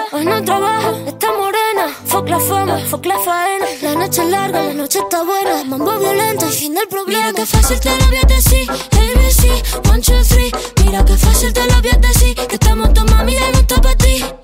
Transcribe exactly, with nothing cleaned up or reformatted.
hoy no trabajo, está morena. Fuck la fama, fuck la faena. La noche es larga, la noche está buena. Mambo violento y fin del problema. Mira que fácil te lo voy a decir, A B C, one, two, three. Mira que fácil te lo voy a decir, que estamos tu mami y no está pa' ti.